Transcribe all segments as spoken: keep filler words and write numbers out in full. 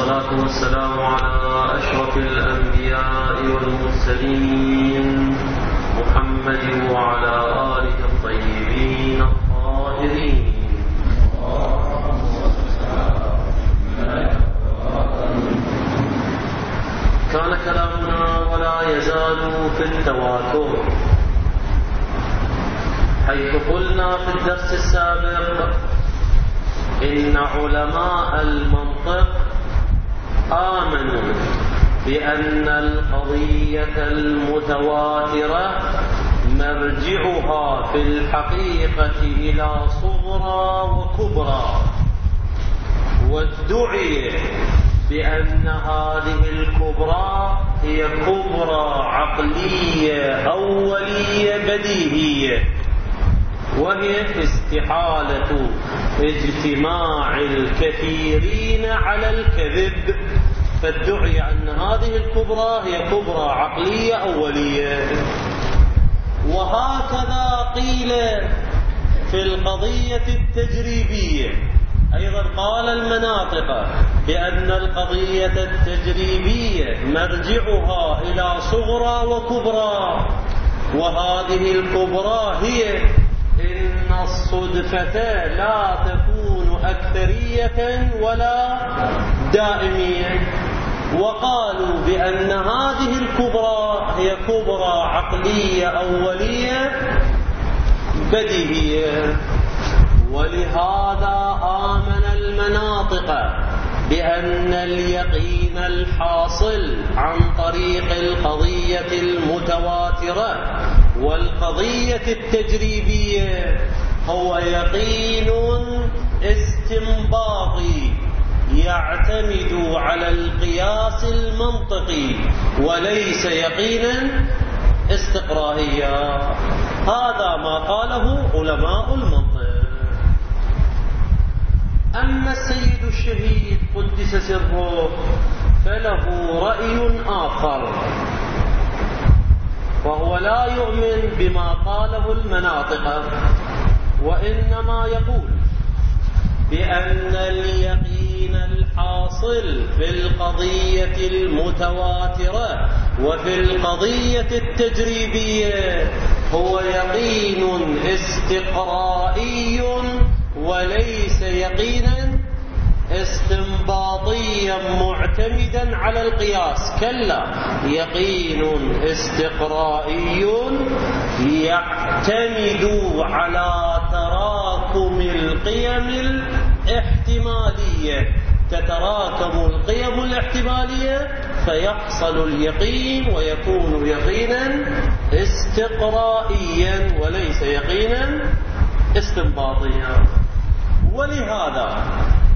والصلاة والسلام على أشرف الأنبياء والمرسلين محمد وعلى آله الطيبين الطاهرين. كان كلامنا ولا يزال في التواتر، حيث قلنا في الدرس السابق إن علماء المنطق آمنوا بأن القضية المتواترة مرجعها في الحقيقة إلى صغرى وكبرى، وادعي بأن هذه الكبرى هي كبرى عقلية أولية بديهية، وهي استحالة اجتماع الكثيرين على الكذب، فادعي أن هذه الكبرى هي كبرى عقلية أولية. وهكذا قيل في القضية التجريبية، أيضا قال المناطق بأن القضية التجريبية مرجعها إلى صغرى وكبرى، وهذه الكبرى هي إن الصدفة لا تكون أكثرية ولا دائمية. وقالوا بأن هذه الكبرى هي كبرى عقلية أولية بديهية. ولهذا آمن المناطق بأن اليقين الحاصل عن طريق القضية المتواترة والقضية التجريبية هو يقين استنباطي يعتمد على القياس المنطقي وليس يقينا استقراهيا. هذا ما قاله علماء المنطق. أما السيد الشهيد قدس سره فله رأي آخر، وهو لا يؤمن بما قاله المناطق، وإنما يقول بأن اليقين الحاصل في القضية المتواترة وفي القضية التجريبية هو يقين استقرائي وليس يقينا استنباطيا معتمدا على القياس، كلا، يقين استقرائي يعتمد على تراكم القيم الاحتمالية، تتراكم القيم الاحتمالية فيحصل اليقين ويكون يقينا استقرائيا وليس يقينا استنباطيا. ولهذا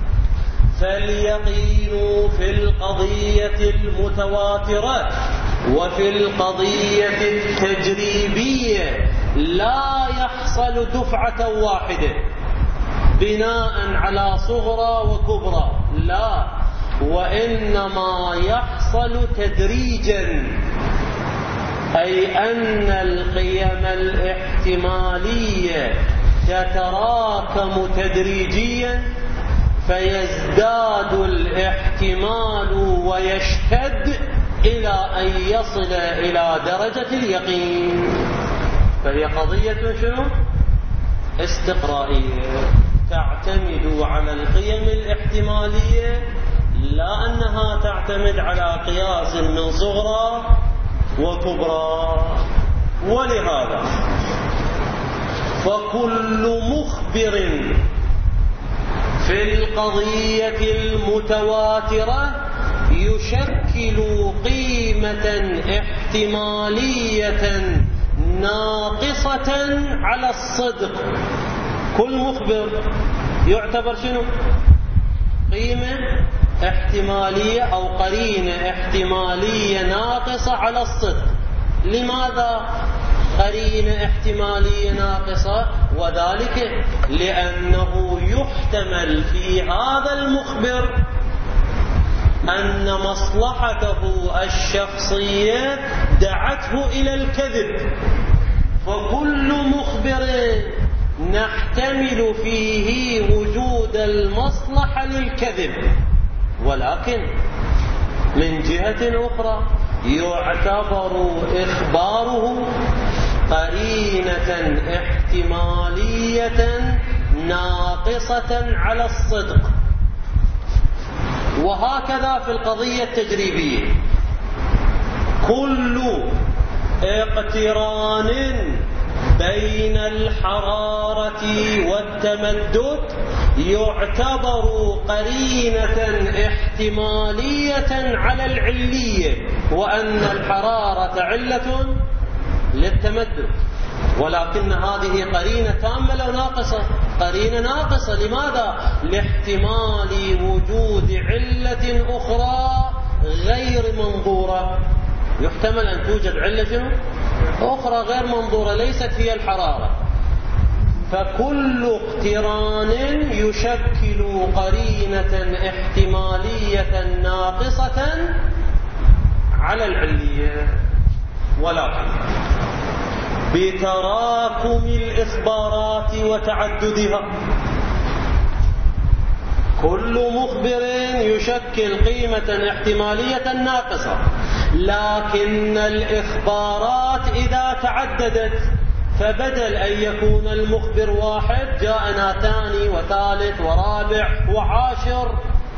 فاليقين في القضية المتواترة وفي القضية التجريبية لا يحصل دفعة واحدة بناء على صغرى وكبرى، لا، وإنما يحصل تدريجا، أي أن القيم الاحتمالية تتراكم تدريجيا فيزداد الاحتمال ويشتد إلى أن يصل إلى درجة اليقين. فهي قضية شنو؟ استقرائية تعتمد على القيم الاحتمالية، لا أنها تعتمد على قياس من صغرى وكبرى. ولهذا فكل مخبر في القضية المتواترة يشكل قيمة احتمالية ناقصة على الصدق. كل مخبر يعتبر شنو؟ قيمة احتمالية أو قرينة احتمالية ناقصة على الصدق. لماذا قرينة احتمالية ناقصة؟ وذلك لأنه يحتمل في هذا المخبر أن مصلحته الشخصية دعته إلى الكذب، فكل مخبر نحتمل فيه وجود المصلحة للكذب، ولكن من جهة أخرى يعتبر إخباره قرينة احتمالية ناقصة على الصدق. وهكذا في القضية التجريبية، كل اقتران بين الحرارة والتمدد يعتبر قرينة احتمالية على العلية، وأن الحرارة علة للتمدد. ولكن هذه قرينة تامة لو ناقصة؟ قرينة ناقصة. لماذا؟ لاحتمال وجود علة أخرى غير منظورة. يحتمل أن توجد علة أخرى غير منظورة ليست هي الحرارة. فكل اقتران يشكل قرينة احتمالية ناقصة على العلية. ولكن بتراكم الإخبارات وتعددها، كل مخبر يشكل قيمة احتمالية ناقصة، لكن الإخبارات إذا تعددت فبدل أن يكون المخبر واحد جاءنا ثاني وثالث ورابع وعاشر.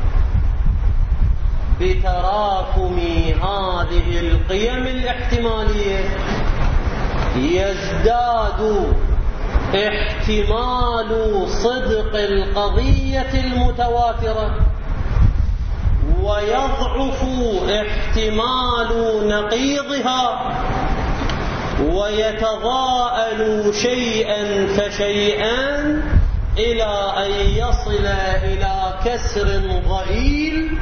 بتراكم هذه القيم الاحتمالية يزداد احتمال صدق القضية المتواترة، ويضعف احتمال نقيضها، ويتضاءل شيئا فشيئا إلى أن يصل إلى كسر ضئيل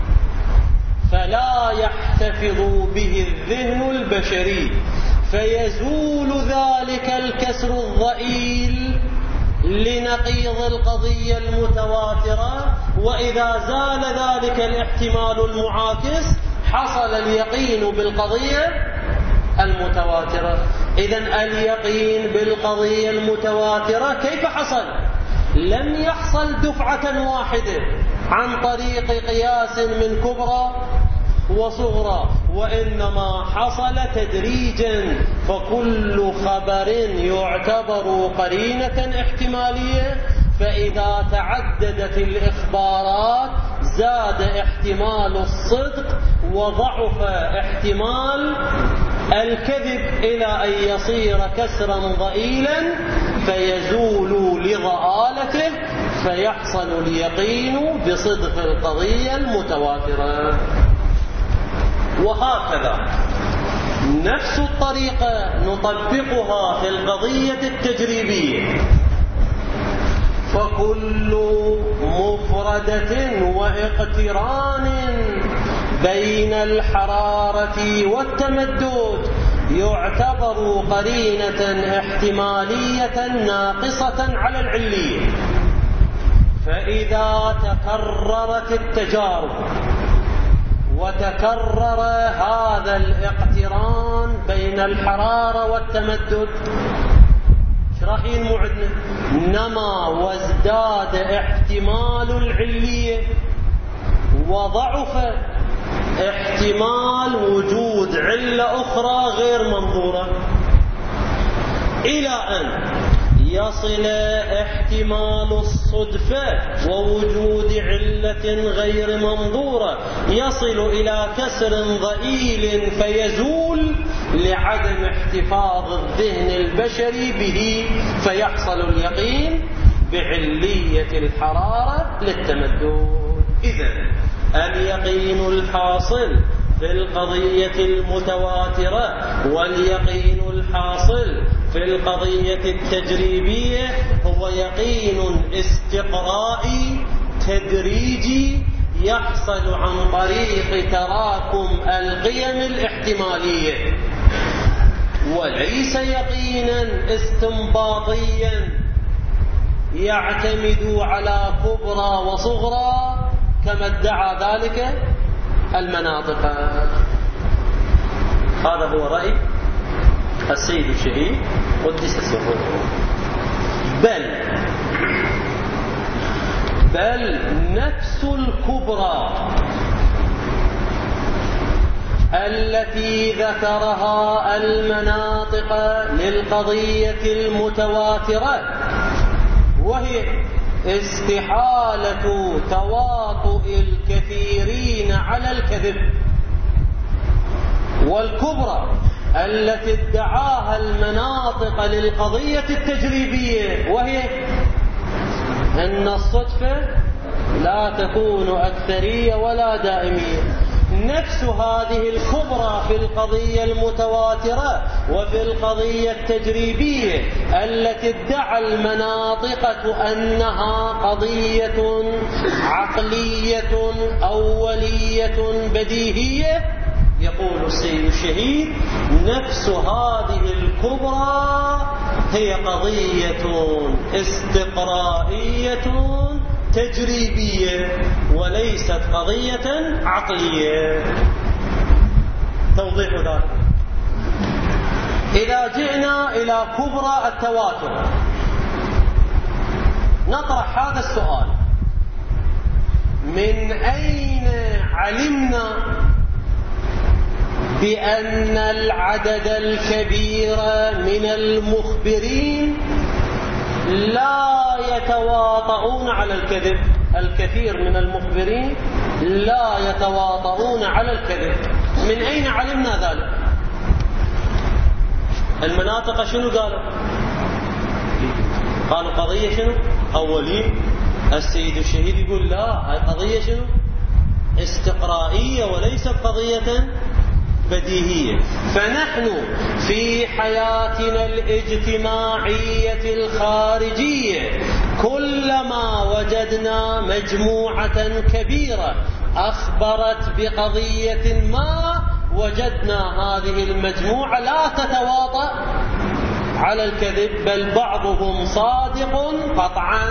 فلا يحتفظ به الذهن البشري، فيزول ذلك الكسر الضئيل لنقيض القضية المتواترة. وإذا زال ذلك الاحتمال المعاكس حصل اليقين بالقضية المتواترة. إذن اليقين بالقضية المتواترة كيف حصل؟ لم يحصل دفعة واحدة عن طريق قياس من كبرى وصغرى، وإنما حصل تدريجا. فكل خبر يعتبر قرينة احتمالية، فإذا تعددت الإخبارات زاد احتمال الصدق وضعف احتمال الكذب إلى أن يصير كسرا ضئيلا فيزول لضآلته، فيحصل اليقين بصدق القضية المتواترة. وهكذا نفس الطريقة نطبقها في القضية التجريبية. فكل مفردة واقتران بين الحرارة والتمدد يعتبر قرينة احتمالية ناقصة على العلية. فإذا تكررت التجارب وتكرر هذا الاقتران بين الحرارة والتمدد، ايش راح ينمو عندنا؟ نما وازداد احتمال العلية، وضعف احتمال وجود علة أخرى غير منظورة، إلى أن يصل احتمال الصدفة ووجود علة غير منظورة يصل إلى كسر ضئيل فيزول لعدم احتفاظ الذهن البشري به، فيحصل اليقين بعلية الحرارة للتمدد. إذن اليقين الحاصل في القضية المتواترة واليقين الحاصل في القضية التجريبية هو يقين استقرائي تدريجي يحصل عن طريق تراكم القيم الاحتمالية، وليس يقينا استنباطيا يعتمد على كبرى وصغرى كما ادعى ذلك المناطق. هذا هو رأي السيد الشهيد قدس سره. بل بل نفس الكبرى التي ذكرها المناطق للقضية المتواترة، وهي استحالة تواطؤ الكثيرين على الكذب، والكبرى التي ادعاها المناطق للقضية التجريبية، وهي أن الصدفة لا تكون أكثرية ولا دائمية. نفس هذه الكبرى في القضية المتواترة وفي القضية التجريبية التي ادعى المناطقة أنها قضية عقلية أولية بديهية، يقول السيد الشهيد نفس هذه الكبرى هي قضية استقرائية تجريبية وليست قضية عقلية. توضيح ذلك: إذا جئنا إلى كبرى التواتر نطرح هذا السؤال: من أين علمنا بأن العدد الكبير من المخبرين لا يتواطؤون على الكذب؟ الكثير من المخبرين لا يتواطؤون على الكذب. من أين علمنا ذلك؟ المناطق شنو قالوا؟ قالوا قضية شنو؟ أولية. السيد الشهيد يقول لا، هاي قضية شنو؟ استقرائية وليست قضية بديهية. فنحن في حياتنا الاجتماعية الخارجية كلما وجدنا مجموعة كبيرة أخبرت بقضية ما، وجدنا هذه المجموعة لا تتواطأ على الكذب، بل بعضهم صادق قطعا.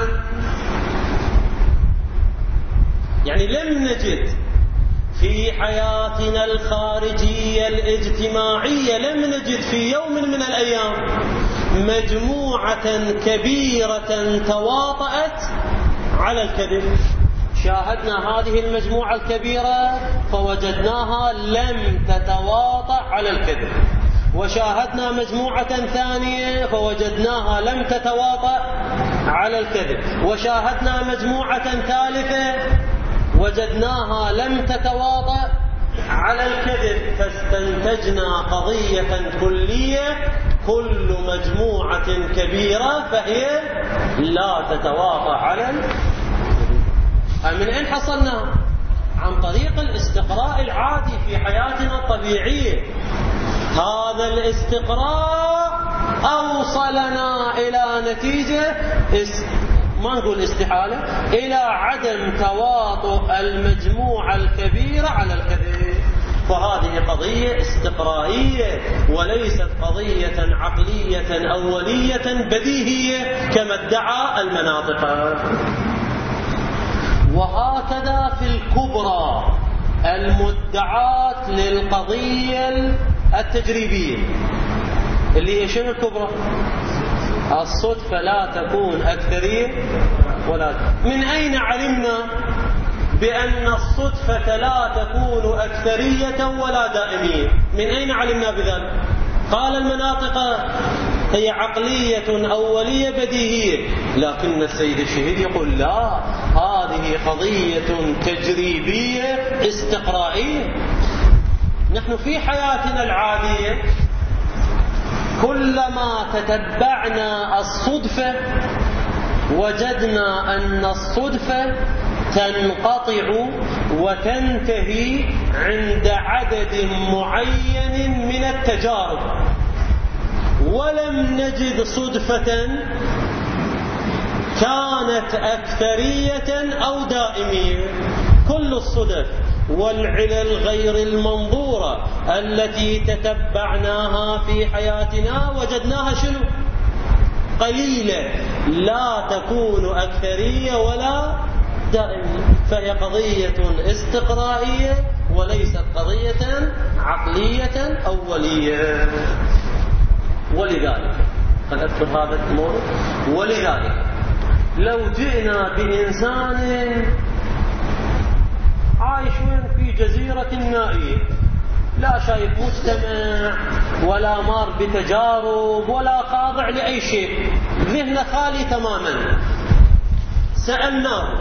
يعني لم نجد في حياتنا الخارجية الاجتماعية، لم نجد في يوم من الأيام مجموعة كبيرة تواطأت على الكذب. شاهدنا هذه المجموعة الكبيرة فوجدناها لم تتواطأ على الكذب، وشاهدنا مجموعة ثانية فوجدناها لم تتواطأ على الكذب، وشاهدنا مجموعة ثالثة وجدناها لم تتواطأ على الكذب، فاستنتجنا قضية كلية: كل مجموعة كبيرة فهي لا تتواطأ على الكذب. من أين حصلنا؟ عن طريق الاستقراء العادي في حياتنا الطبيعية. هذا الاستقراء أوصلنا إلى نتيجة است... ما نقول استحالة، إلى عدم تواطؤ المجموعة الكبيرة على الكذب. فهذه قضية استقرائية وليست قضية عقلية أولية بديهية كما ادعى المناطق. وهكذا في الكبرى المدعاة للقضية التجريبية اللي هي شنو الكبرى؟ الصدفة لا تكون أكثرية ولا. من أين علمنا بأن الصدفة لا تكون أكثرية ولا دائمية؟ من أين علمنا بذلك؟ قال المناطق هي عقلية أولية بديهية، لكن السيد الشهيد يقول لا، هذه قضية تجريبية استقرائية. نحن في حياتنا العادية كلما تتبعنا الصدفة وجدنا أن الصدفة تنقطع وتنتهي عند عدد معين من التجارب، ولم نجد صدفة كانت أكثرية أو دائمية. كل الصدف والعلل غير المنظورة التي تتبعناها في حياتنا وجدناها شنو؟ قليلة، لا تكون أكثرية ولا دائمية. فهي قضية استقرائية وليست قضية عقلية أولية. ولذلك قد أذكر هذا الموضوع. ولذلك لو جئنا بإنسان عايش في جزيرة نائية لا شايف مجتمع ولا مار بتجارب ولا خاضع لأي شيء، ذهنه خالي تماما. سألناه: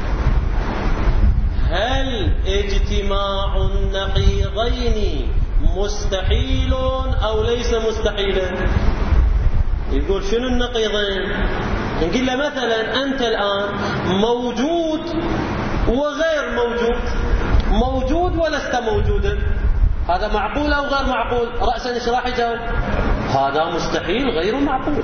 هل اجتماع النقيضين مستحيل أو ليس مستحيلا؟ يقول: شنو النقيضين؟ نقول له: مثلا أنت الآن موجود وغير موجود، موجود ولست موجودا، هذا معقول أو غير معقول؟ رأسا ايش راح يجاوب؟ هذا مستحيل غير معقول.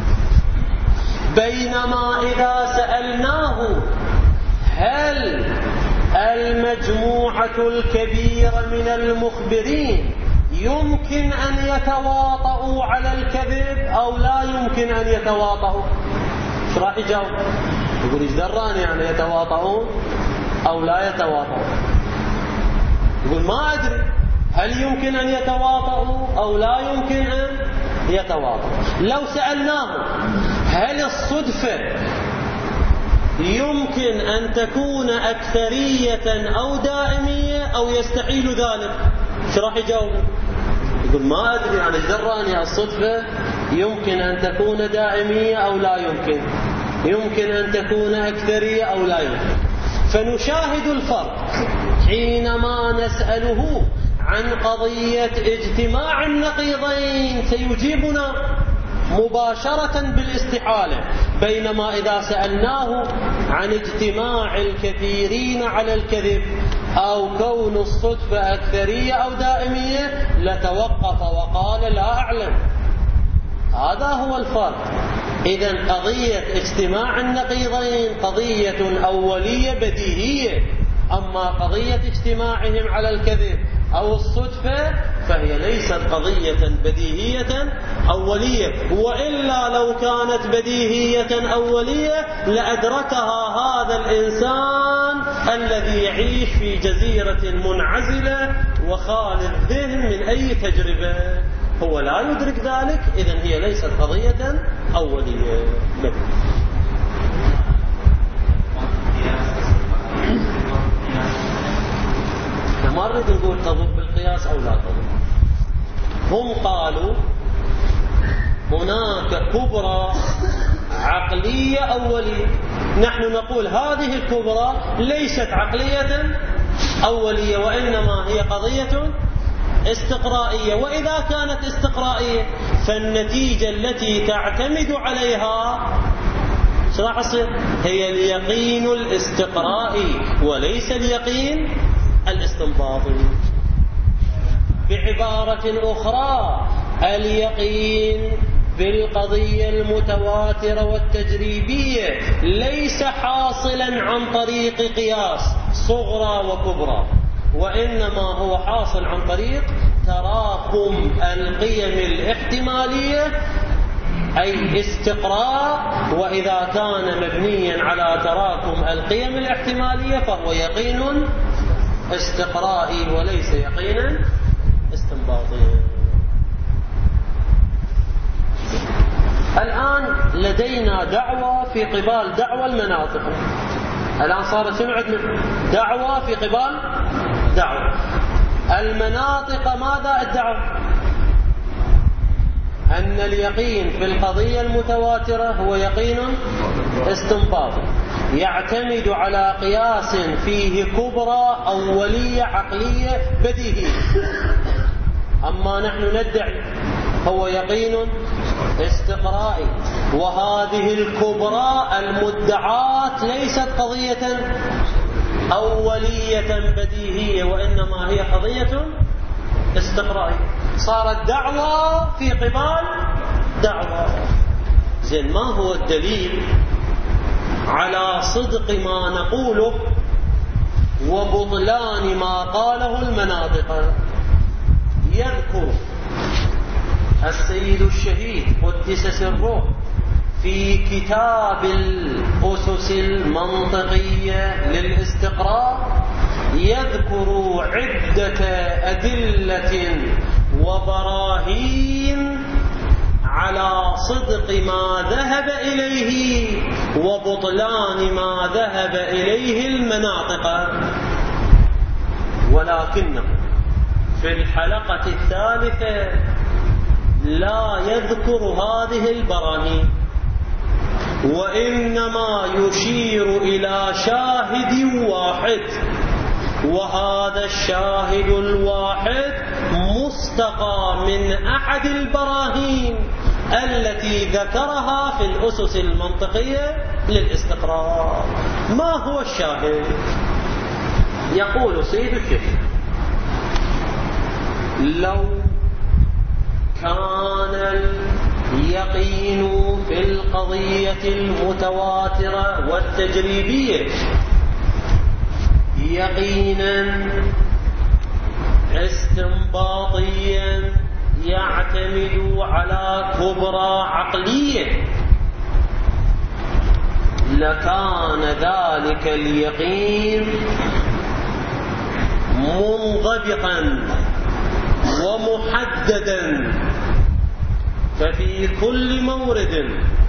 بينما إذا سألناه: هل المجموعة الكبيرة من المخبرين يمكن أن يتواطؤوا على الكذب أو لا يمكن أن يتواطؤوا؟ ايش راح يجاوب؟ يقول: ايش دراني يعني يتواطؤون أو لا يتواطؤون؟ يقول: ما أدري هل يمكن أن يتواطؤوا أو لا يمكن أن يتواطؤوا. لو سألناه: هل الصدفة يمكن أن تكون أكثرية أو دائمية أو يستحيل ذلك؟ ايش راح يجاوب؟ يقول: ما أدري أنا ايش دراني الصدفة يمكن أن تكون دائمية أو لا يمكن، يمكن أن تكون أكثرية أو لا يمكن. فنشاهد الفرق حينما نسأله عن قضية اجتماع النقيضين سيجيبنا مباشرة بالاستحالة، بينما إذا سألناه عن اجتماع الكثيرين على الكذب أو كون الصدفة أكثرية أو دائمية لتوقف وقال: لا أعلم. هذا هو الفرق. إذن قضية اجتماع النقيضين قضية أولية بديهية، أما قضية اجتماعهم على الكذب أو الصدفة فهي ليست قضية بديهية أولية، وإلا لو كانت بديهية أولية لأدركها هذا الإنسان الذي يعيش في جزيرة منعزلة وخالي الذهن من أي تجربة، هو لا يدرك ذلك. إذن هي ليست قضية أولية. ما نريد نقول تضب بالقياس أو لا تضب. هم قالوا هناك كبرى عقلية أولية، نحن نقول هذه الكبرى ليست عقلية أولية وإنما هي قضية استقرائية. وإذا كانت استقرائية فالنتيجة التي تعتمد عليها ايش راح يصير؟ هي اليقين الاستقرائي وليس اليقين الاستنباطي. بعبارة أخرى، اليقين بالقضية المتواترة والتجريبية ليس حاصلا عن طريق قياس صغرى وكبرى، وإنما هو حاصل عن طريق تراكم القيم الاحتمالية، أي استقراء. وإذا كان مبنيا على تراكم القيم الاحتمالية فهو يقين استقرائي وليس يقينا استنباطيا. الآن لدينا دعوة في قبال دعوة المناطق. الآن صارت شنو عندنا؟ دعوة في قبال دعوة المناطق. ماذا ادعوا؟ أن اليقين في القضية المتواترة هو يقين استنباطي يعتمد على قياس فيه كبرى أولية عقلية بديهية. أما نحن ندعي هو يقين استقرائي، وهذه الكبرى المدعاة ليست قضية أولية بديهية وإنما هي قضية استقرائية. صارت دعوة في قبال دعوة. زين، ما هو الدليل على صدق ما نقوله وبطلان ما قاله المناطق؟ يذكر السيد الشهيد قدس سره في كتاب الأسس المنطقية للاستقراء، يذكر عدة أدلة وبراهين على صدق ما ذهب إليه وبطلان ما ذهب إليه المناطق. ولكنه في الحلقة الثالثة لا يذكر هذه البراهين، وإنما يشير إلى شاهد واحد، وهذا الشاهد الواحد مستقى من أحد البراهين التي ذكرها في الأسس المنطقية للاستقرار. ما هو الشاهد؟ يقول سيد الشيخ: لو كان اليقين في القضية المتواترة والتجريبية يقينا استنباطيا يعتمد على كبرى عقلية، لكان ذلك اليقين منضبطا ومحددا، ففي كل مورد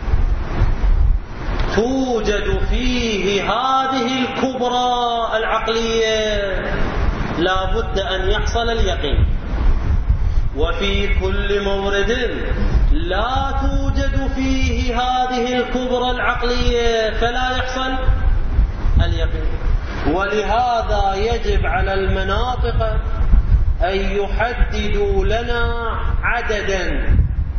توجد فيه هذه الكبرى العقلية لا بد أن يحصل اليقين، وفي كل مورد لا توجد فيه هذه الكبرى العقلية فلا يحصل اليقين. ولهذا يجب على المناطق أن يحددوا لنا عددا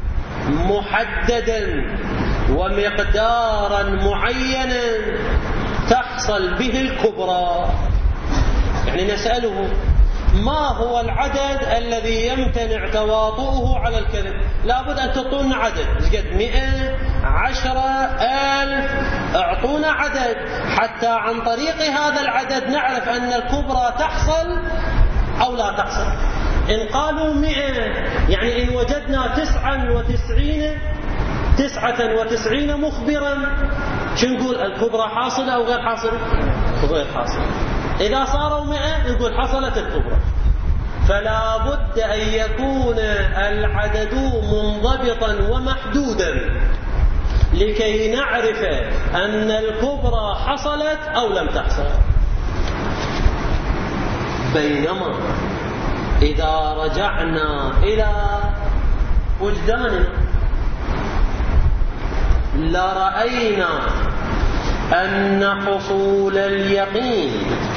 محددا ومقدارا معينا تحصل به الكبرى. يعني نسأله: ما هو العدد الذي يمتنع تواطؤه على الكذب؟ لابد أن تعطونا عدد. قد مئة، عشرة، ألف، اعطونا عدد حتى عن طريق هذا العدد نعرف أن الكبرى تحصل أو لا تحصل. إن قالوا مئة يعني إن وجدنا تسعة وتسعين تسعة وتسعين مخبرا، شو نقول؟ الكبرى حاصلة أو غير حاصلة؟ غير حاصلة. إذا صاروا مئة نقول حصلت الكبرى. فلا بد أن يكون العدد منضبطا ومحدودا لكي نعرف أن الكبرى حصلت أو لم تحصل. بينما إذا رجعنا إلى وجداننا لرأينا أن حصول اليقين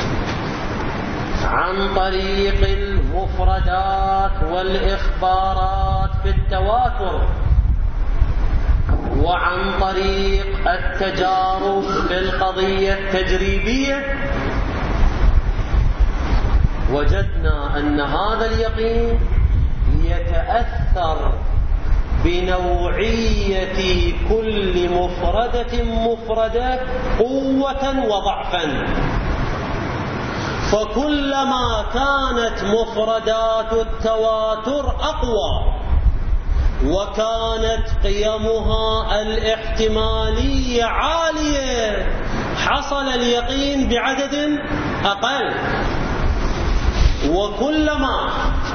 عن طريق المفردات والإخبارات في التواتر وعن طريق التجارب في القضية التجريبية، وجدنا أن هذا اليقين يتأثر بنوعية كل مفردة مفردة قوة وضعفا. فكلما كانت مفردات التواتر أقوى وكانت قيمها الاحتمالية عالية حصل اليقين بعدد أقل، وكلما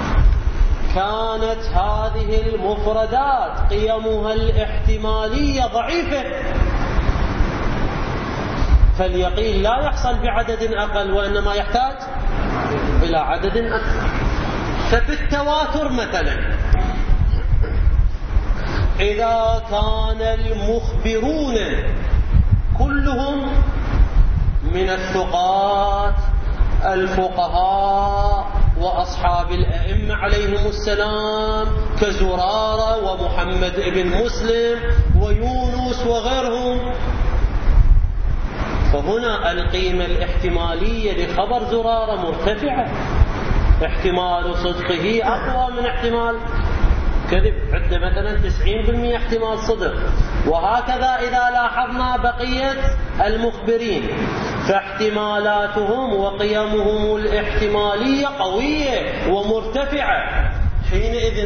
كانت هذه المفردات قيمها الاحتمالية ضعيفة فاليقين لا يحصل بعدد أقل وإنما يحتاج إلى عدد أكثر. ففي التواتر مثلا إذا كان المخبرون كلهم من الثقات الفقهاء وأصحاب الأئمة عليهم السلام كزرارة ومحمد ابن مسلم ويونس وغيرهم، فهنا القيمة الاحتمالية لخبر زرارة مرتفعة، احتمال صدقه أقوى من احتمال كذب، عنده مثلا تسعين بالمئة احتمال صدق. وهكذا إذا لاحظنا بقية المخبرين فاحتمالاتهم وقيمهم الاحتمالية قوية ومرتفعة، حينئذ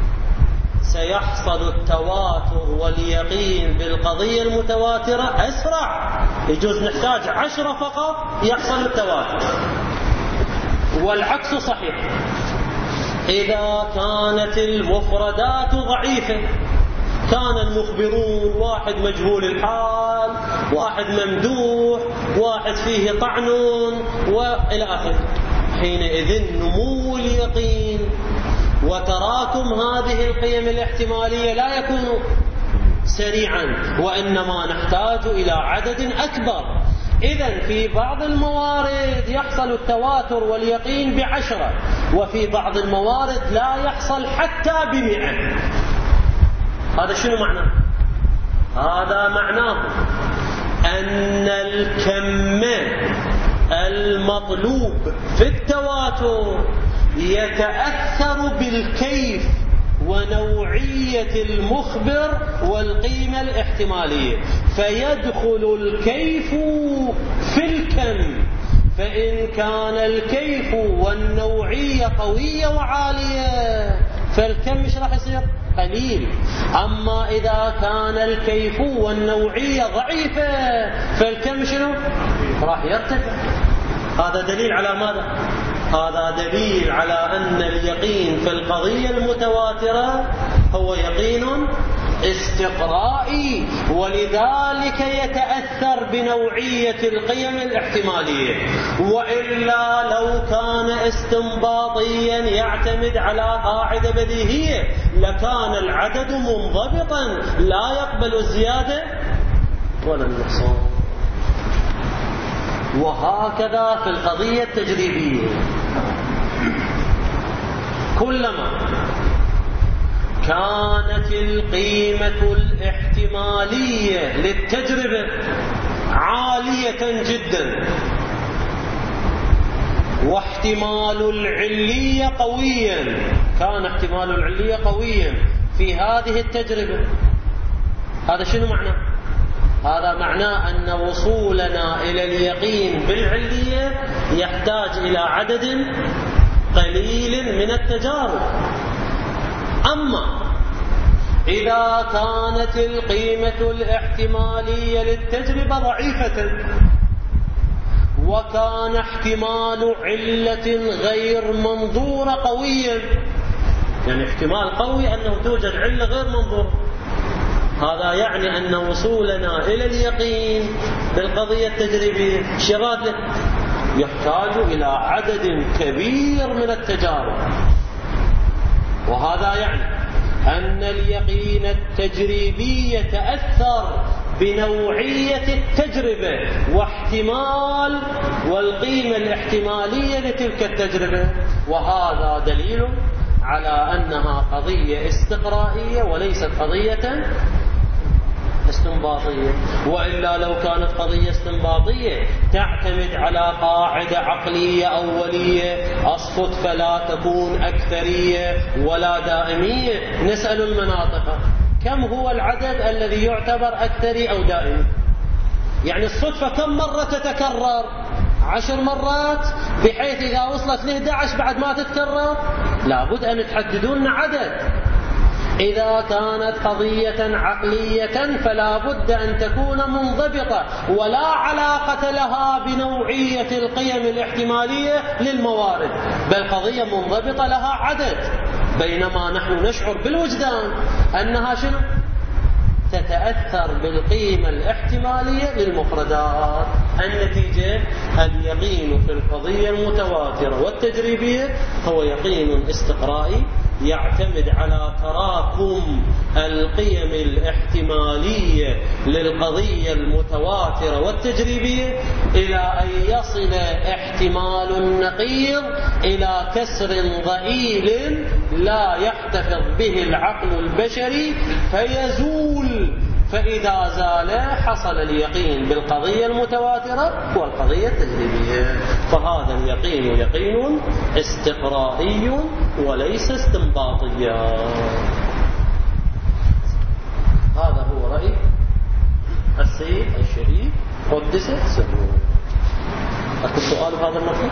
سيحصل التواتر واليقين بالقضية المتواترة أسرع. يجوز نحتاج عشرة فقط يحصل التواتر، والعكس صحيح. إذا كانت المفردات ضعيفة كان المخبرون واحد مجهول الحال، واحد ممدوح، واحد فيه طعن وإلى آخره، حينئذ نمو اليقين وتراكم هذه القيم الاحتمالية لا يكون سريعا، وإنما نحتاج إلى عدد أكبر. إذن في بعض الموارد يحصل التواتر واليقين بعشرة، وفي بعض الموارد لا يحصل حتى بمئة. هذا شنو معناه؟ هذا معناه أن الكم المطلوب في التواتر يتأثر بالكيف ونوعية المخبر والقيمة الاحتمالية، فيدخل الكيف في الكم، فإن كان الكيف والنوعية قوية وعالية فالكم مش راح يصير قليل، أما إذا كان الكيف والنوعية ضعيفة فالكم شنو؟ راح يرتفع. هذا دليل على ماذا؟ هذا دليل على أن اليقين في القضية المتواترة هو يقين استقرائي، ولذلك يتأثر بنوعية القيم الاحتمالية. وإلا لو كان استنباطيا يعتمد على قاعدة بديهية لكان العدد منضبطا لا يقبل الزيادة ولا النقصان. وهكذا في القضية التجريبية، كلما كانت القيمة الاحتمالية للتجربة عالية جدا واحتمال العلية قويا، كان احتمال العلية قويا في هذه التجربة، هذا شنو معناه؟ هذا معناه أن وصولنا إلى اليقين بالعلية يحتاج إلى عدد قليل من التجارب. أما إذا كانت القيمة الاحتمالية للتجربة ضعيفة وكان احتمال علة غير منظورة قويا، يعني احتمال قوي أنه توجد علة غير منظورة، هذا يعني أن وصولنا إلى اليقين بالقضية التجريبية شراد يحتاج إلى عدد كبير من التجارب. وهذا يعني أن اليقين التجريبي يتأثر بنوعية التجربة واحتمال والقيمة الاحتمالية لتلك التجربة، وهذا دليل على أنها قضية استقرائية وليست قضية استنباطية. وإلا لو كانت قضية استنباطية تعتمد على قاعدة عقلية أولية، الصدفة لا تكون أكثرية ولا دائمية، نسأل المناطق كم هو العدد الذي يعتبر أكثري أو دائمي؟ يعني الصدفة كم مرة تتكرر؟ عشر مرات، بحيث إذا وصلت ل إحدى عشر بعد ما تتكرر لابد أن تحددون عدد. إذا كانت قضية عقلية فلا بد أن تكون منضبطة ولا علاقة لها بنوعية القيم الاحتمالية للموارد، بل قضية منضبطة لها عدد، بينما نحن نشعر بالوجدان أنها شنو؟ تتأثر بالقيمة الاحتمالية للمفردات. النتيجة اليقين في القضية المتواترة والتجريبية هو يقين استقرائي يعتمد على تراكم القيم الاحتمالية للقضية المتواترة والتجريبية إلى أن يصل احتمال النقيض إلى كسر ضئيل لا يحتفظ به العقل البشري فيزول، فإذا زال حصل اليقين بالقضية المتواترة والقضية التجريبية. فهذا اليقين يقين استقرائي وليس استنباطيا. هذا هو رأي السيد الشريف قدس سره. أكو سؤال بهذا المطلب؟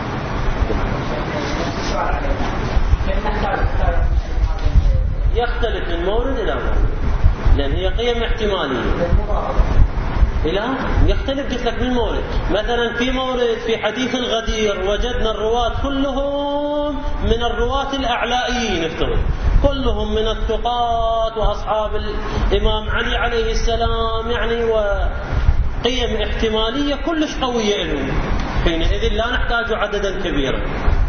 يختلف من مورد إلى مورد، لأن هي قيم احتمالية. إلى يختلف قلت لك من مورد. مثلا في مورد في حديث الغدير وجدنا الرواة كلهم من الرواة الأعلائيين، افترض كلهم من الثقات وأصحاب الإمام علي عليه السلام، يعني وقيم احتمالية كلش قوية لهم. حينئذ لا نحتاج عددا كبيرا.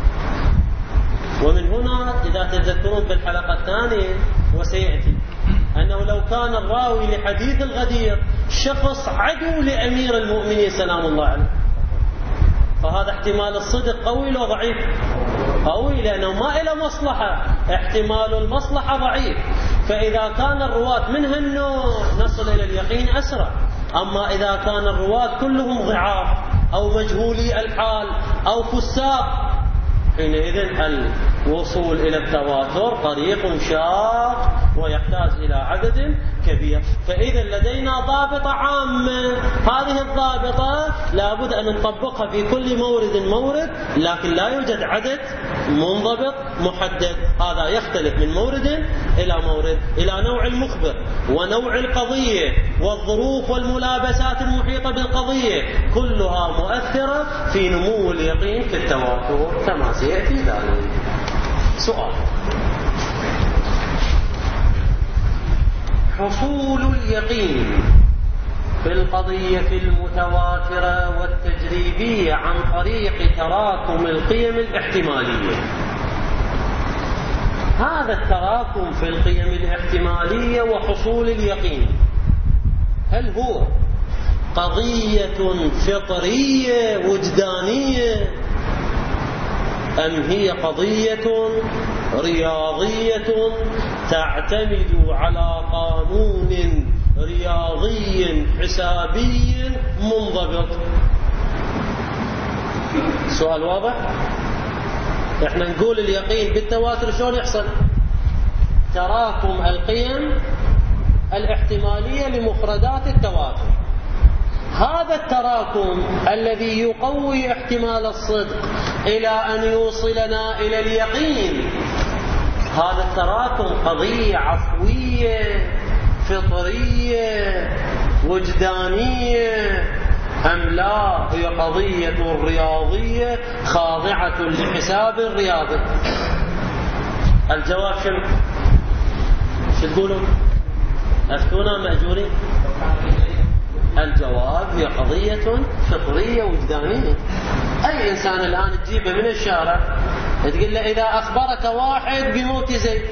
ومن هنا إذا تذكرون في الحلقة الثانية وسيأتي أنه لو كان الراوي لحديث الغدير شخص عدو لأمير المؤمنين سلام الله عليه، فهذا احتمال الصدق قوي لو ضعيف؟ قوي، لأنه ما إلى مصلحة، احتمال المصلحة ضعيف. فإذا كان الرواة من هالنوع نصل إلى اليقين أسرع. أما إذا كان الرواة كلهم ضعاف أو مجهولي الحال أو فساق، حينئذ الوصول إلى التواتر طريق شاق ويحتاج إلى عدد كبير. فإذا لدينا ضابطة عامة، هذه الضابطة لابد أن نطبقها في كل مورد مورد، لكن لا يوجد عدد منضبط محدد. هذا يختلف من مورد إلى مورد، إلى نوع المخبر ونوع القضية والظروف والملابسات المحيطة بالقضية، كلها مؤثرة في نمو اليقين في التواتر كما سيأتي ذلك. سؤال: حصول اليقين في القضية المتواترة والتجريبية عن طريق تراكم القيم الاحتمالية. هذا التراكم في القيم الاحتمالية وحصول اليقين، هل هو قضية فطرية وجدانية أم هي قضية رياضية تعتمد على قانون رياضي حسابي منضبط؟ سؤال واضح؟ احنا نقول اليقين بالتواتر شلون يحصل؟ تراكم القيم الاحتمالية لمفردات التواتر. هذا التراكم الذي يقوي احتمال الصدق إلى أن يوصلنا إلى اليقين، هذا التراكم قضية عفوية فطرية وجدانية أم لا هي قضية رياضية خاضعة لحساب رياضي؟ الجواب شنو؟ شو تقولون؟ أفتونا مأجورين. الجواب هي قضية فطرية وجدانية. أي إنسان الآن تجيبه من الشارع تقول له إذا أخبرك واحد بموت زيد،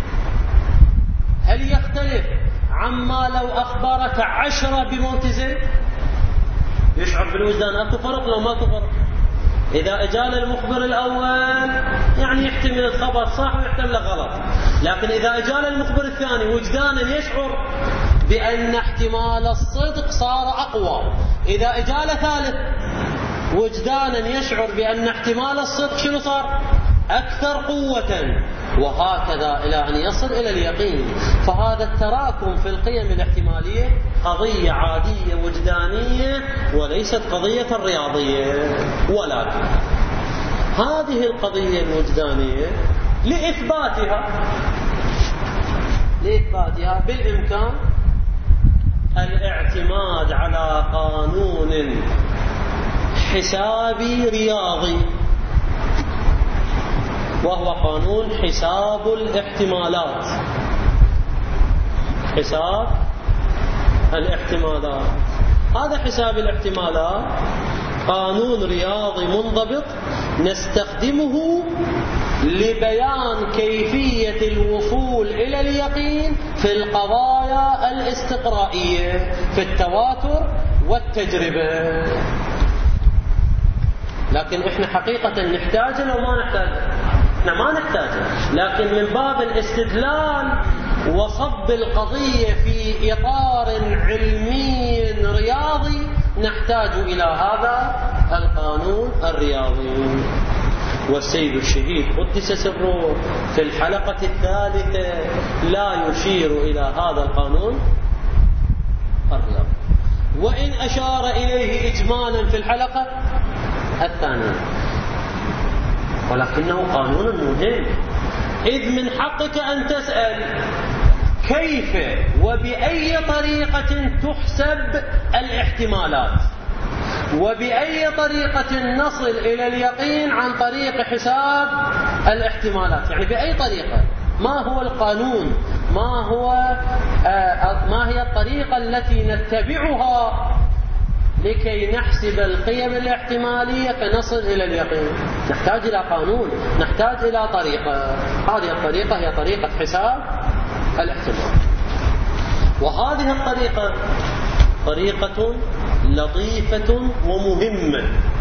هل يختلف عما لو أخبرك عشرة بموت زيد؟ يشعر بالوجدان أكو فرق لو ماكو فرق. إذا أجال المخبر الأول يعني يحتمل الخبر صح ويحتمل غلط، لكن إذا أجال المخبر الثاني وجدانا يشعر بأن احتمال الصدق صار أقوى. إذا أجال ثالث وجدانا يشعر بأن احتمال الصدق شنو صار؟ أكثر قوة، وهكذا إلى أن يصل إلى اليقين. فهذا التراكم في القيم الاحتمالية قضية عادية وجدانية وليست قضية رياضية. ولكن هذه القضية الوجدانية لإثباتها لإثباتها بالإمكان الاعتماد على قانون حسابي رياضي، وهو قانون حساب الاحتمالات. حساب الاحتمالات، هذا حساب الاحتمالات قانون رياضي منضبط نستخدمه لبيان كيفية الوصول إلى اليقين في القضايا الاستقرائية في التواتر والتجربة. لكن احنا حقيقة نحتاجه لو ما نحتاجه؟ احنا ما نحتاجه، لكن من باب الاستدلال وصب القضية في إطار علمي رياضي نحتاج إلى هذا القانون الرياضي. والسيد الشهيد قدس سره في الحلقة الثالثة لا يشير إلى هذا القانون الرياضي، وإن أشار إليه إجمالا في الحلقة الثانية، ولكنه قانون مهم. إذ من حقك أن تسأل كيف وبأي طريقة تحسب الاحتمالات، وبأي طريقة نصل إلى اليقين عن طريق حساب الاحتمالات. يعني بأي طريقة؟ ما هو القانون؟ ما هو آه ما هي الطريقة التي نتبعها لكي نحسب القيم الاحتمالية فنصل إلى اليقين. نحتاج إلى قانون، نحتاج إلى طريقة. هذه الطريقة هي طريقة حساب الاحتمال. وهذه الطريقة طريقة لطيفة ومهمة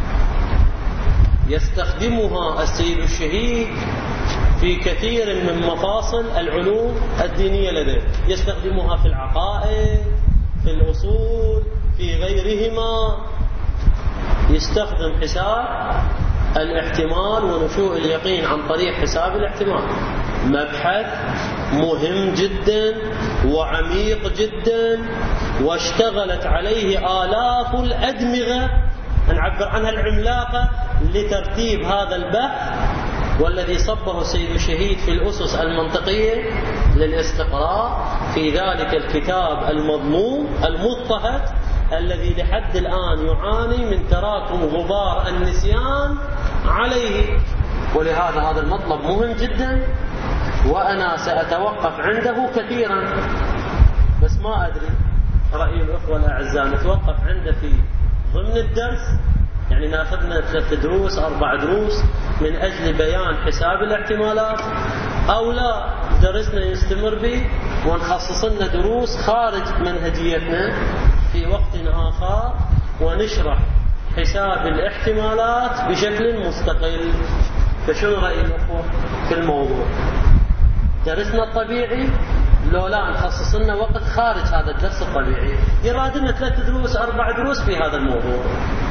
يستخدمها السيد الشهيد في كثير من مفاصل العلوم الدينية لديه. يستخدمها في العقائد، في الأصول، في غيرهما. يستخدم حساب الاحتمال ونشوء اليقين عن طريق حساب الاحتمال. مبحث مهم جدا وعميق جدا، واشتغلت عليه آلاف الأدمغة نعبر عنها العملاقة لترتيب هذا البحث، والذي صبه السيد الشهيد في الأسس المنطقية للاستقراء في ذلك الكتاب المضموم المضطهد الذي لحد الآن يعاني من تراكم غبار النسيان عليه. ولهذا هذا المطلب مهم جدا، وأنا سأتوقف عنده كثيرا، بس ما أدري رأي الأخوة الأعزاء نتوقف عنده في ضمن الدرس، يعني ناخذنا ثلاث دروس أربع دروس من أجل بيان حساب الاحتمالات، أو لا درسنا يستمر به ونخصص لنا دروس خارج منهجيتنا في وقت آخر ونشرح حساب الاحتمالات بشكل مستقل. فشو رأي الأخوة في الموضوع؟ درسنا الطبيعي لو لا نخصص لنا وقت خارج هذا الدرس الطبيعي، يراد لنا ثلاث دروس أربع دروس في هذا الموضوع.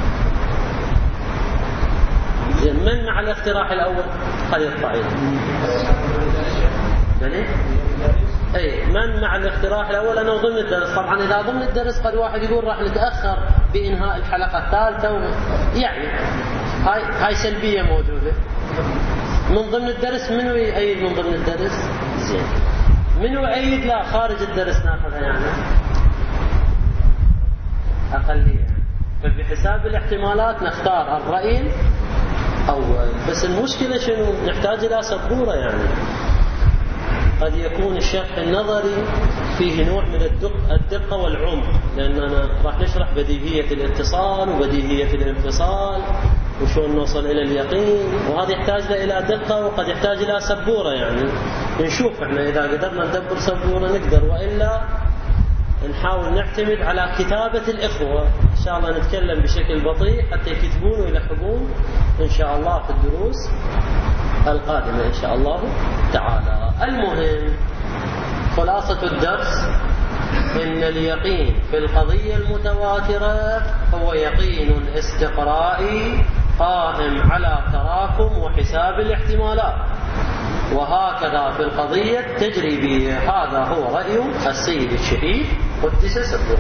من مع الاقتراح الأول؟ خلي يطلع يعني اي من مع الاقتراح الاول؟ انا ضمن الدرس. طبعا اذا ضمن الدرس قد واحد يقول راح نتاخر بانهاء الحلقه الثالثه و... يعني هاي هاي سلبيه موجوده من ضمن الدرس. منو يؤيد من ضمن الدرس؟ زين. منو يؤيد لا خارج الدرس ناخذها يعني اقليه يعني. فبحساب الاحتمالات نختار الراي اول. بس المشكله شنو؟ نحتاج الى سبوره. يعني قد يكون الشرح النظري فيه نوع من الدقة, الدقة والعمق، لأننا راح نشرح بديهية الاتصال وبديهية الانفصال وشون نوصل إلى اليقين، وهذا يحتاج إلى دقة وقد يحتاج إلى سبورة. يعني نشوف احنا إذا قدرنا ندبر سبورة نقدر، وإلا نحاول نعتمد على كتابة الإخوة. إن شاء الله نتكلم بشكل بطيء حتى يكتبون ويلحقون إن شاء الله في الدروس القادمة إن شاء الله تعالى. المهم خلاصة الدرس إن اليقين في القضية المتواترة هو يقين استقرائي قائم على تراكم وحساب الاحتمالات، وهكذا في القضية التجريبية. هذا هو رأي السيد الشهيد قدس سره.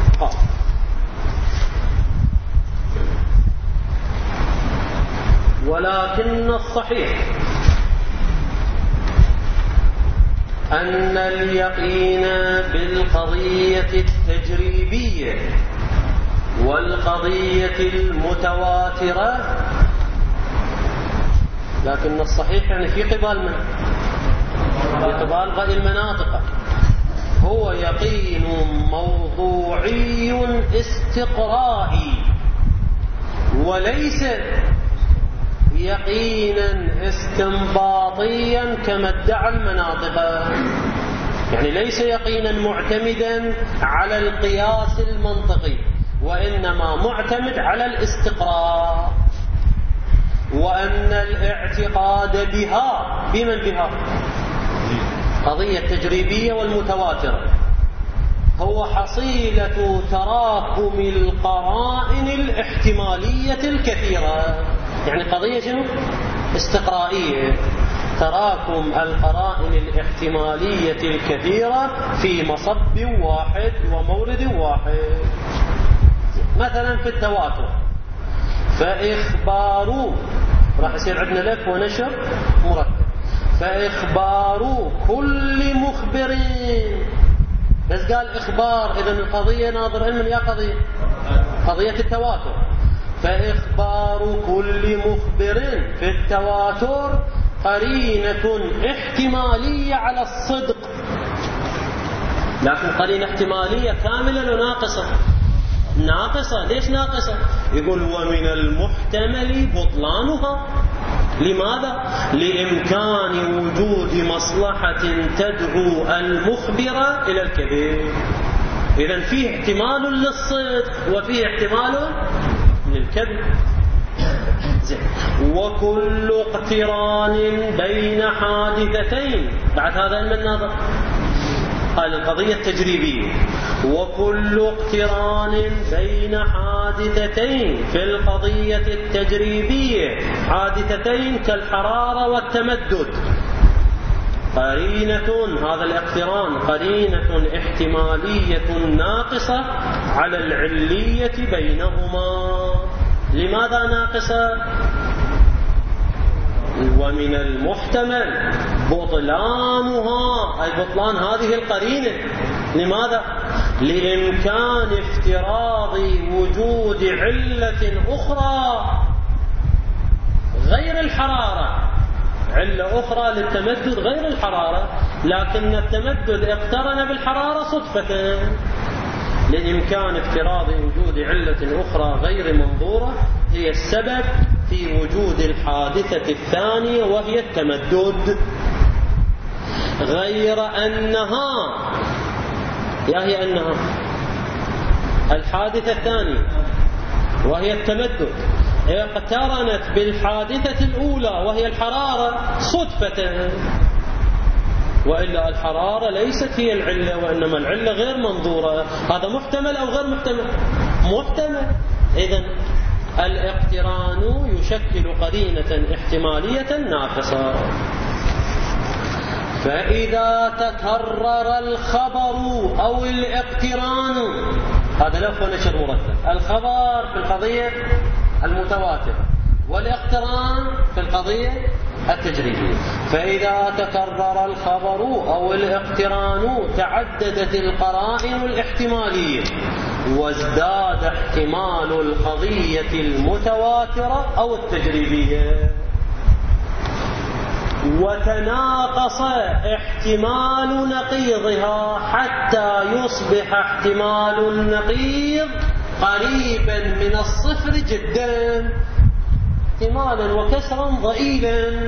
ولكن الصحيح أن اليقين بالقضية التجريبية والقضية المتواترة، لكن الصحيح يعني في قبال من في قبال غير المناطق هو يقين موضوعي استقرائي، وليس يقينا استنباطيا كما ادعى المناطق. يعني ليس يقينا معتمدا على القياس المنطقي، وإنما معتمد على الاستقراء، وأن الاعتقاد بها بمن بها قضية تجريبية والمتواترة هو حصيلة تراكم القرائن الاحتمالية الكثيرة. يعني قضية شنو؟ استقرائية، تراكم القرائن الاحتمالية الكثيرة في مصب واحد ومورد واحد. مثلا في التواتر فإخبار راح يصير عندنا لف ونشر مركب. فإخبار كل مخبر، بس قال إخبار، إذن القضية ناظر علم يا قضية قضية التواتر. فإخبار كل مخبر في التواتر قرينة احتمالية على الصدق، لكن قرينة احتمالية كاملة وناقصة. ناقصة. ليش ناقصة؟ يقول ومن المحتمل بطلانها. لماذا؟ لإمكان وجود مصلحة تدعو المخبر إلى الكذب. إذن فيه احتمال للصدق وفيه احتمال للكذب. وكل اقتران بين حادثتين، بعد هذا علم النظر قال القضية التجريبية، وكل اقتران بين حادثتين في القضية التجريبية، حادثتين كالحرارة والتمدد، قرينة، هذا الاقتران قرينة احتمالية ناقصة على العلية بينهما. لماذا ناقصة؟ ومن المحتمل بطلانها، أي بطلان هذه القرينة. لماذا؟ لإمكان افتراض وجود علة أخرى غير الحرارة، علة أخرى للتمدد غير الحرارة، لكن التمدد اقترن بالحرارة صدفة. لإمكان افتراض وجود علة أخرى غير منظورة هي السبب في وجود الحادثة الثانية وهي التمدد، غير أنها، يا هي أنها الحادثة الثانية وهي التمدد اقترنت بالحادثة الأولى وهي الحرارة صدفة، وإلا الحرارة ليست هي العلة وإنما العلة غير منظورة. هذا محتمل أو غير محتمل؟ محتمل. إذن الاقتران يشكل قرينة احتمالية ناقصة. فإذا تكرر الخبر أو الاقتران، هذا لف ونشر مرتب، الخبر في القضية المتواترة والاقتران في القضية التجريبية. فإذا تكرر الخبر أو الاقتران تعددت القرائن الاحتمالية وازداد احتمال القضية المتواترة أو التجريبية، وتناقص احتمال نقيضها حتى يصبح احتمال النقيض قريبا من الصفر جدا، احتمالا وكسرا ضئيلا،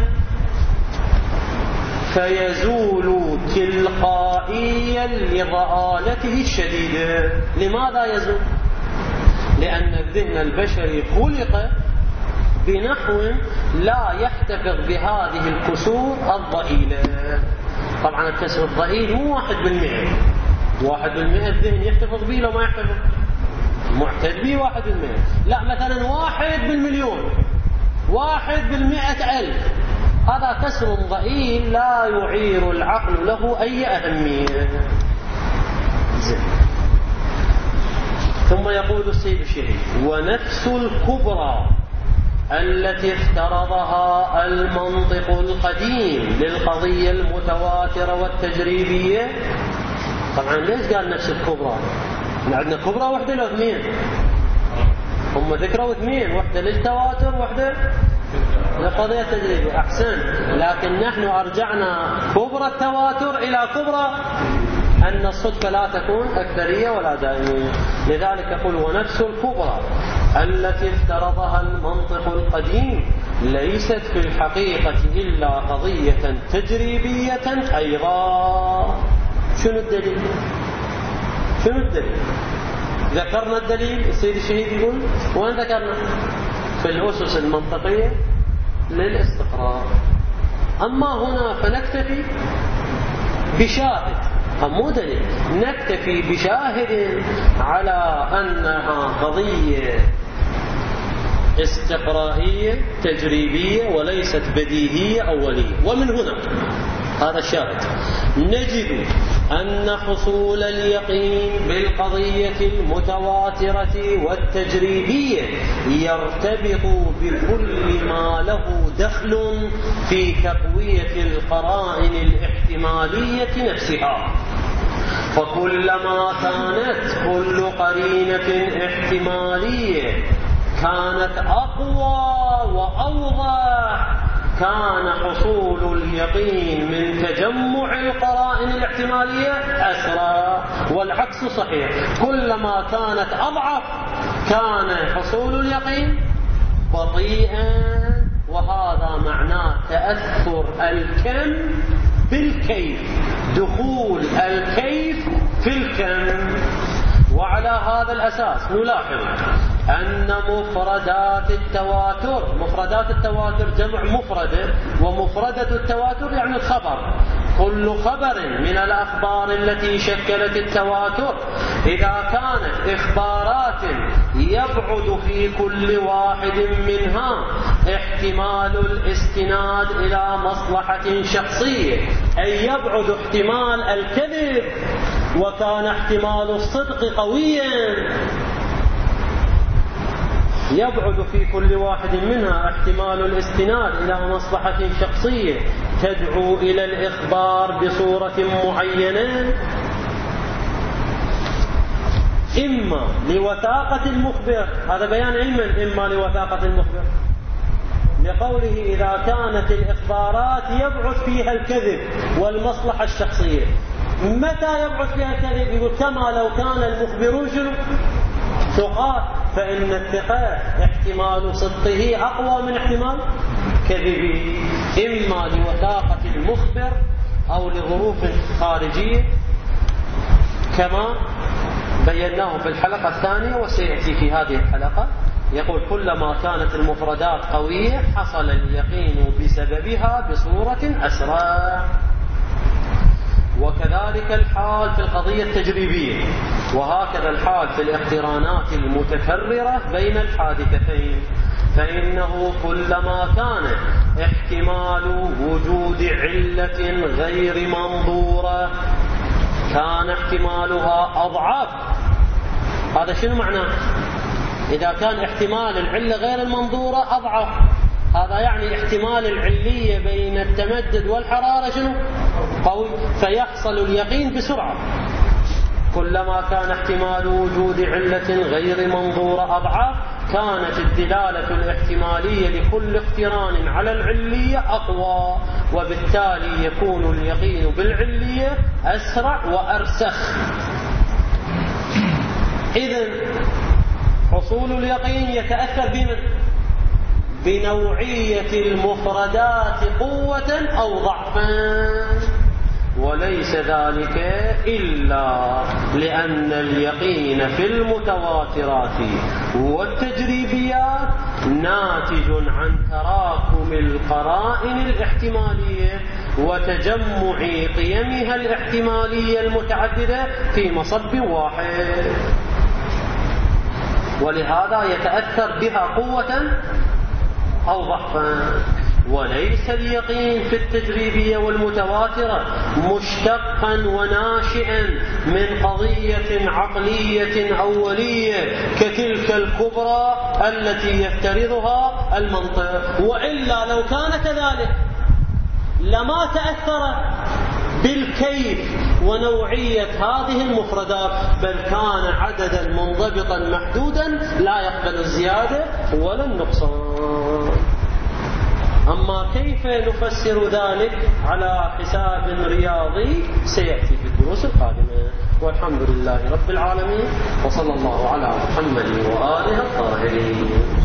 فيزول تلقائيا لضآلته الشديدة. لماذا يزول؟ لأن الذهن البشري خلق بنحو لا يحتفظ بهذه الكسور الضئيلة. طبعا الكسر الضئيل مو واحد بالمئة، واحد بالمئة الذهن يحتفظ به لو ما يحتفظ، معتد به واحد بالمئة، لا مثلا واحد بالمليون، واحد بالمئة ألف، هذا كسر ضئيل لا يعير العقل له أي أهمية. ثم يقول السيد الشهيد: ونفس الكبرى التي افترضها المنطق القديم للقضية المتواترة والتجريبية. طبعا ليش قال نفس الكبرى؟ عندنا كبرى واحدة لو اثنين، هم ذكروا اثنين، واحدة للتواتر واحدة للقضية التجريبية. أحسن، لكن نحن أرجعنا كبرى التواتر إلى كبرى أن الصدفة لا تكون أكثرية ولا دائمية. لذلك يقول: ونفس الكبرى التي افترضها المنطق القديم ليست في الحقيقة إلا قضية تجريبية أيضا. شنو الدليل؟ شنو الدليل؟ ذكرنا الدليل، السيد الشهيد يقول: وين ذكرنا؟ في الأسس المنطقية للاستقرار. أما هنا فنكتفي بشاهد، مو دليل، نكتفي بشاهد على أنها قضية استقرائية تجريبية وليست بديهية أولية. ومن هنا هذا الشاهد نجد أن حصول اليقين بالقضية المتواترة والتجريبية يرتبط بكل ما له دخل في تقوية القرائن الاحتمالية نفسها. فكلما كانت كل قرينة احتمالية كانت أقوى وأوضح كان حصول اليقين من تجمع القرائن الاحتمالية أسرع، والعكس صحيح، كلما كانت أضعف كان حصول اليقين بطيئا، وهذا معناه تأثر الكم بالكيف، دخول الكيف في الكم. وعلى هذا الأساس نلاحظ أن مفردات التواتر، مفردات التواتر جمع مفردة، ومفردة التواتر يعني الخبر، كل خبر من الأخبار التي شكلت التواتر إذا كانت إخبارات يبعد في كل واحد منها احتمال الاستناد إلى مصلحة شخصية، أي يبعد احتمال الكذب وكان احتمال الصدق قويا، يبعد في كل واحد منها احتمال الاستناد إلى مصلحة شخصية تدعو إلى الإخبار بصورة معينة، إما لوثاقة المخبر، هذا بيان علما، إما لوثاقة المخبر لقوله إذا كانت الإخبارات يبعد فيها الكذب والمصلحة الشخصية. متى يبعد فيها الكذب؟ يقول كما لو كان المخبرون شنو؟ ثقات، فإن الثقة احتمال صدقه أقوى من احتمال كذبه، إما لوثاقة المخبر أو لظروف خارجية كما بيناه في الحلقة الثانية وسيأتي في هذه الحلقة. يقول كلما كانت المفردات قوية حصل اليقين بسببها بصورة أسرع. وكذلك الحال في القضية التجريبية، وهكذا الحال في الاقترانات المتكررة بين الحادثتين، فإنه كلما كان احتمال وجود علة غير منظورة كان احتمالها أضعف. هذا شنو معناه؟ إذا كان احتمال العلة غير المنظورة أضعف، هذا يعني احتمال العلية بين التمدد والحرارة شنو؟ قوي، فيحصل اليقين بسرعة. كلما كان احتمال وجود علة غير منظورة أضعف كانت الدلالة الاحتمالية لكل اقتران على العلية أقوى، وبالتالي يكون اليقين بالعلية أسرع وأرسخ. إذن حصول اليقين يتأثر بمن؟ بنوعية المفردات قوة أو ضعفا، وليس ذلك إلا لأن اليقين في المتواترات والتجريبيات ناتج عن تراكم القرائن الاحتمالية وتجمع قيمها الاحتمالية المتعددة في مصب واحد، ولهذا يتأثر بها قوة أو ضعفا. وليس اليقين في التجريبية والمتواترة مشتقا وناشئا من قضية عقلية أولية كتلك الكبرى التي يفترضها المنطق، وإلا لو كان كذلك لما تأثر بالكيف ونوعية هذه المفردات، بل كان عددا منضبطا محدودا لا يقبل الزيادة ولا النقصان. أما كيف نفسر ذلك على حساب رياضي سيأتي في الدروس القادمة. والحمد لله رب العالمين، وصلى الله على محمد وآله الطاهرين.